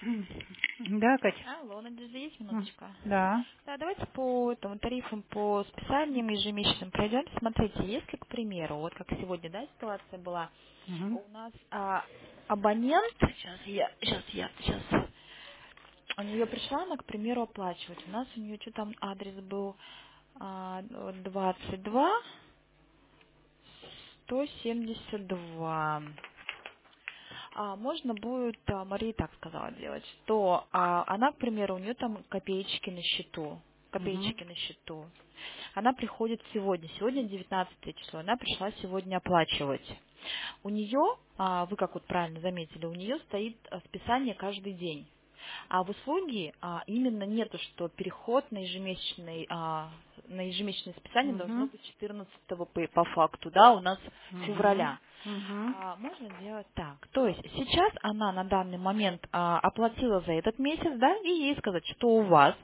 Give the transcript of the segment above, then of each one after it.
Да, Катя? Алло, Надежда, есть минуточка? Да. Да, давайте по этому тарифам, по списаниям ежемесячным пройдем. Смотрите, если, к примеру, вот как сегодня, да, ситуация была, Мгм. у нас абонент, сейчас, у нее пришла она, к примеру, оплачивать. У нас у нее что там адрес был 22 172. Можно будет, Мария так сказала делать, что она, к примеру, у нее там копеечки на счету. Мгм. Копеечки на счету. Она приходит сегодня. Сегодня 19 число. Она пришла сегодня оплачивать. У нее, вы как вот правильно заметили, у нее стоит списание каждый день. А в услуге именно нету, что переход на ежемесячное списание должно Мгм. быть 14 по факту, да, у нас Мгм. февраля. Мгм. Можно делать так. То есть сейчас она на данный момент оплатила за этот месяц, да, и ей сказать, что у вас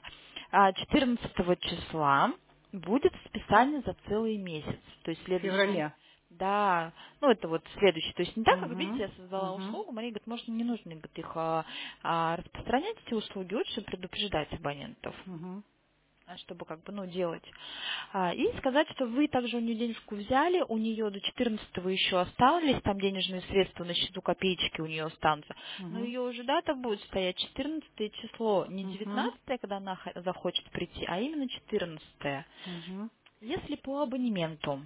14 числа будет списание за целый месяц. То есть В следующий, феврале. да, ну это вот следующий. То есть не так, как видите, Мгм. я создала Мгм. услугу, Мария говорит, может, не нужно говорит, их распространять, эти услуги, лучше предупреждать абонентов Мгм. чтобы как бы, ну, делать. И сказать, что вы также у нее денежку взяли, у нее до 14 еще остались, там денежные средства на счету, копеечки у нее останутся, но Мгм. ее уже дата будет стоять 14 число, не Мгм. 19, когда она захочет прийти, а именно 14. Мгм. Если по абонементу,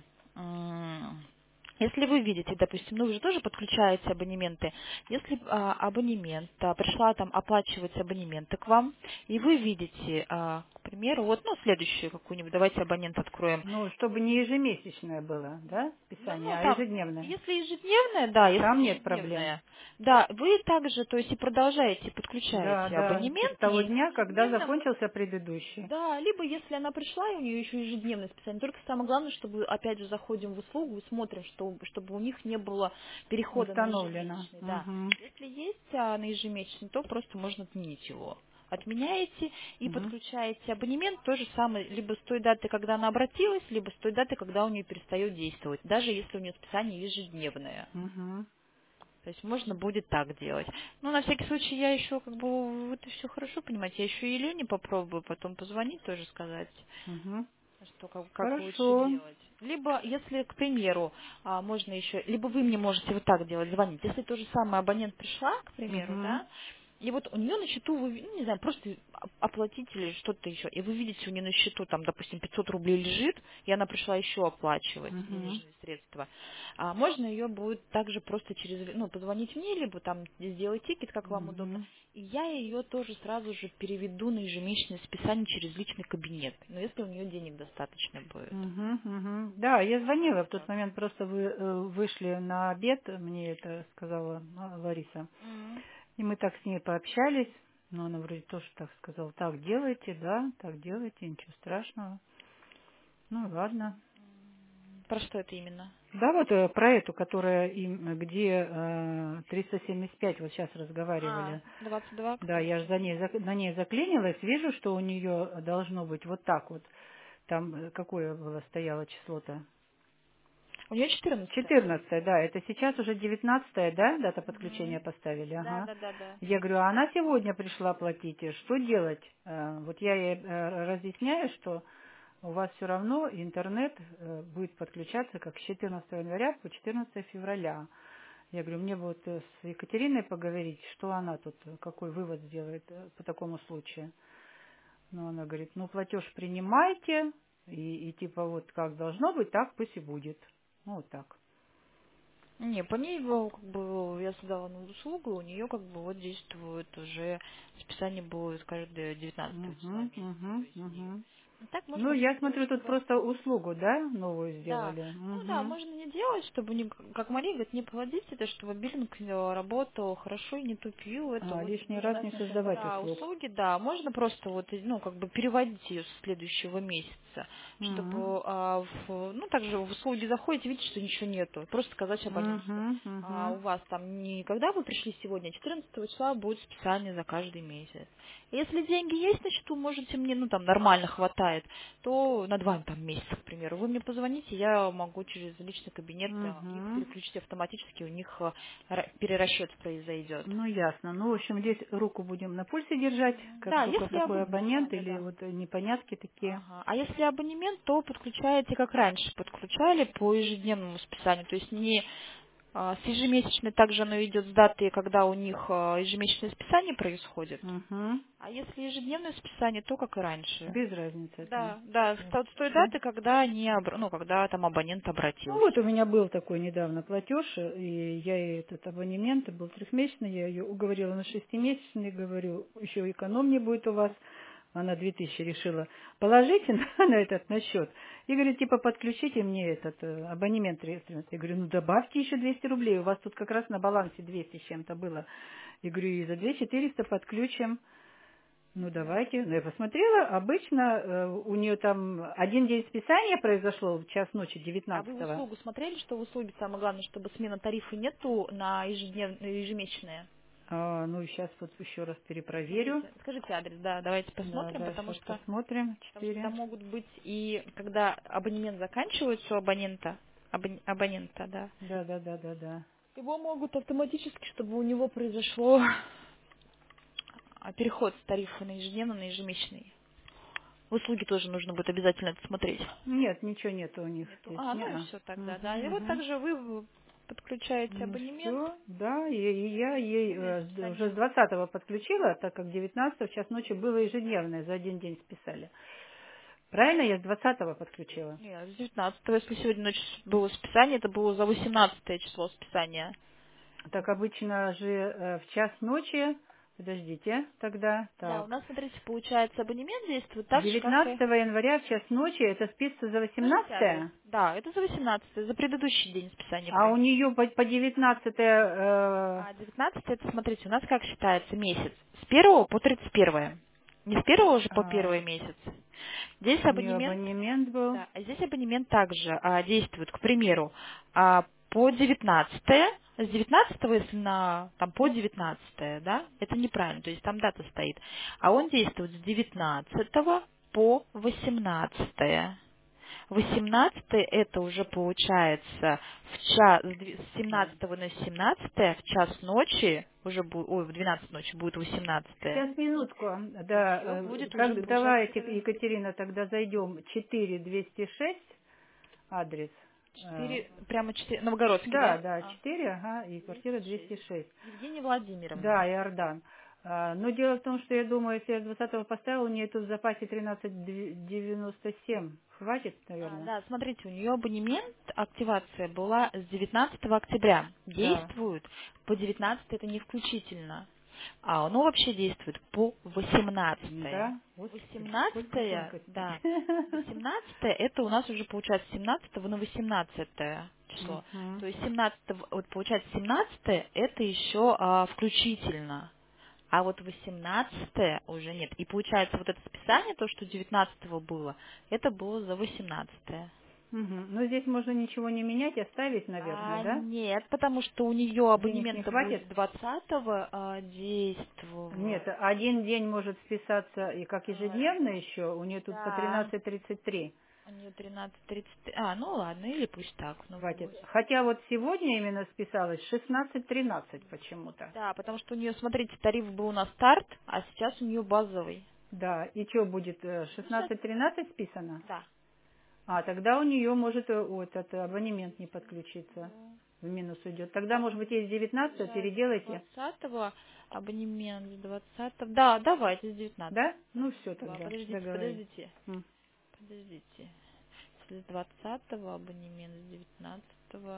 если вы видите, допустим, ну вы же тоже подключаете абонементы, если абонемент пришла там оплачивать абонементы к вам, и вы видите, к примеру, вот, ну, следующую какую-нибудь, давайте абонент откроем. Ну, чтобы не ежемесячное было, да, списание, Ну, а там, ежедневное. если ежедневная, да, если Там нет проблем. ежедневная, да, вы также, то есть и продолжаете, Да, подключаете да, с абонемент, того есть дня, когда ежедневно, закончился предыдущий. да, либо если она пришла, и у нее еще ежедневное списание. Только самое главное, чтобы, опять же, заходим в услугу и смотрим, чтобы у них не было перехода на Установлено. ежемесячный, да. Угу. Если есть на ежемесячный, то просто можно отменить его. Отменяете и Угу. подключаете абонемент, то же самое, либо с той даты, когда она обратилась, либо с той даты, когда у нее перестает действовать, даже если у нее списание ежедневное. Угу. То есть можно будет так делать. Ну, на всякий случай, я еще как бы, это все хорошо, понимаете, я еще и Елене попробую потом позвонить, тоже сказать, Угу. что как лучше Хорошо. делать. Либо, если, к примеру, можно еще, либо вы мне можете вот так делать, звонить. Если то же самое абонент пришла, к примеру, Угу. да, и вот у нее на счету, вы, ну, не знаю, просто оплатить или что-то еще, и вы видите, у нее на счету, там, допустим, 500 рублей лежит, и она пришла еще оплачивать Угу. денежные средства, можно ее будет также просто через, ну, позвонить мне, либо там сделать тикет, как вам удобно, Угу. и я ее тоже сразу же переведу на ежемесячное списание через личный кабинет, но если у нее денег достаточно будет. Угу. Угу. Да, я звонила Вот в тот так. момент, просто вы вышли на обед, мне это сказала Лариса. М. И мы так с ней пообщались, но она вроде тоже так сказала, так делайте, да, так делайте, ничего страшного. Ну ладно. Про что это именно? Да, вот про эту, которая им, где 375, вот сейчас разговаривали. 22, Да, который я же на ней заклинилась, вижу, что у нее должно быть вот так вот. Там какое было стояло число-то? У нее 14. 14, да, это сейчас уже 19, да, дата подключения Мгм. поставили, Да, ага. да, да, да. Я говорю, а она сегодня пришла платить, и что делать? Вот я ей разъясняю, что у вас все равно интернет будет подключаться как с 14 января по 14 февраля. Я говорю, мне бы вот с Екатериной поговорить, что она тут, какой вывод сделает по такому случаю. Ну, она говорит, ну, платеж принимайте, и типа вот как должно быть, так пусть и будет. Ну, вот так. Не, по ней как бы я создала новую услугу, у нее как бы вот действует уже списание будет каждое 19 числа Угу, месяца. То угу, есть у нее. угу. Ну, так Ну, можно я просто делать, смотрю, тут чтобы просто услугу, да, новую да, сделали. ну да, Угу. можно не делать, чтобы не, как Мария говорит, не плодить это, чтобы биллинг работал хорошо и не тупил. Это вот Лишний раз не создавать да, услуг. услуги, да, можно просто вот, ну, как бы переводить ее с следующего месяца, Угу. чтобы, ну, также в услуги заходите, видите, что ничего нету, просто сказать абоненту, что Угу, угу. у вас там не когда вы пришли сегодня, 14 числа будет списание за каждый месяц. Если деньги есть на счету, можете мне, ну, там, нормально хватает, хватает, то на 2 там, месяца, к примеру, вы мне позвоните, я могу через личный кабинет их переключить автоматически, у них перерасчет произойдет. Ну, ясно. Ну, в общем, здесь руку будем на пульсе держать, как Да, только если такой абонент да, или да. вот непонятки такие. Ага. А если абонемент, то подключаете, как раньше подключали, по ежедневному списанию. То есть не с ежемесячной, также оно идет с даты, когда у них ежемесячное списание происходит. Угу. А если ежедневное списание, то как и раньше. Без разницы это. Да, да, с той Всё. даты, когда когда там абонент Ну вот у обратился. меня был такой недавно платеж, и я ей этот абонемент был трехмесячный, я ее уговорила на шестимесячный, говорю, еще экономнее будет у вас. Она 2000 решила положите на этот на счет. И говорит, типа подключите мне этот абонемент регистрировать. Я говорю, ну добавьте еще 200 рублей, у вас тут как раз на балансе 200 с чем-то было. Я говорю, и за 2400 подключим. Ну, давайте. Ну, я посмотрела, обычно у нее там один день списания произошло в час ночи, А вы в 19-го. услугу смотрели, что в услуге самое главное, чтобы смена тарифа нету на ежемесячные? Ну, сейчас вот еще раз перепроверю. Скажите адрес, да, давайте Да, посмотрим, да, потому сейчас что посмотрим. там 4. могут быть и когда абонемент заканчивается у абонента, да, Да, да, да, да, да. его могут автоматически, чтобы у него произошло переход с тарифа на ежедневный на ежемесячный. В услуги тоже нужно будет обязательно это смотреть. Нет, ничего нету у них Нету. здесь. Ну и Не-а. все тогда, да. Мгм, И вот мгм. также вы подключаете Ну абонемент. все, да, и я ей Ежедневное уже с списание. 20-го подключила, так как 19-го в час ночи было ежедневное, за один день списали. Правильно, я с 20-го подключила? Нет, с 19-го, если сегодня ночью было списание, это было за 18 число списания. Так обычно же в час ночи, подождите тогда, Да, у так, нас, смотрите, получается, абонемент действует так же, как и... 19 января в час ночи, это списывается за Скажите адрес. 18, Да, это за 18 за предыдущий день списания а у происходит. нее по 19 А 19 это, смотрите, у нас как считается месяц? С 1 по 31. Не с 1 же по 1 месяц. Здесь у нее абонемент, абонемент был. да, а здесь абонемент также действует, к примеру, по 19 с 19 если там по 19, да, это неправильно, то есть там дата стоит, а он действует с 19 по 18. 18 это уже получается с 17 на 17 в час ночи, в 12 ночи будет 18. Сейчас минутку, И да, все будет уже как, получаться. давайте, Екатерина, тогда зайдем 4206 адрес. Э, 4, прямо 4, Новгородский, Да, да? да, 4, ага, и квартира 206. 206. Евгения Владимировна. Да, Иордан. Но дело в том, что я думаю, если я с 20-го поставила, у нее тут в запасе 13,97. Хватит, наверное? Да, смотрите, у нее абонемент, активация была с 19 октября. Да. Действует по 19 это не включительно. А оно вообще действует по 18. Да? Господи, сколько 18, тонкостей. да. 18 это у нас уже получается 17 на 18 число. Мгм. То есть 17, вот получается 17 это еще включительно. А вот 18 уже нет. И получается вот это списание, то, что 19 было, это было за 18. Мгм. Но здесь можно ничего не менять, оставить, наверное, да? Нет, потому что у нее Денег не абонемент будет хватит? с 20 действовать. Нет, один день может списаться и как А, ежедневно еще, у нее тут по да, 13,33 у нее 13:30. Ну ладно, или пусть так. Ну, хватит. пусть. Хотя вот сегодня именно списалось 16,13 почему-то. Да, потому что у нее, смотрите, тариф был на старт, а сейчас у нее базовый. Да, и что будет, Ну, сейчас, 16,13 списано? да. А, тогда у нее может вот этот абонемент не подключиться, в минус уйдет. Тогда, может быть, есть 19 Получается, переделайте, 20 абонемент с 20. Да, давайте с 19. да? Ну, все Да, тогда, подождите, договорились. подождите. М. Подождите. Если с 20 абонемент, с 19.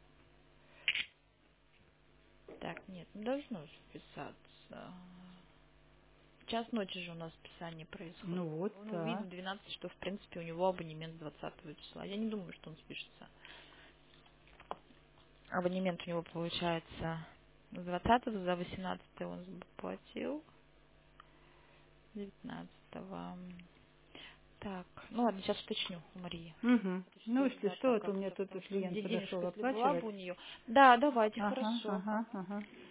Так, нет, не должно же вписаться. Час ночи же у нас списание Ну происходит. вот, Ну, так. видно 12, что в принципе у него абонемент с 20 числа. Я не думаю, что он спишется. Абонемент у него получается с 20 за 18 он заплатил. 19. Так, ну ладно, сейчас уточню у Марии. Угу. Ну, Уточню, если да, что, как вот у меня это, тут потому что клиент подошел денежка, если была оплачивать. бы у нее. Да, давайте, Ага, хорошо. ага, ага.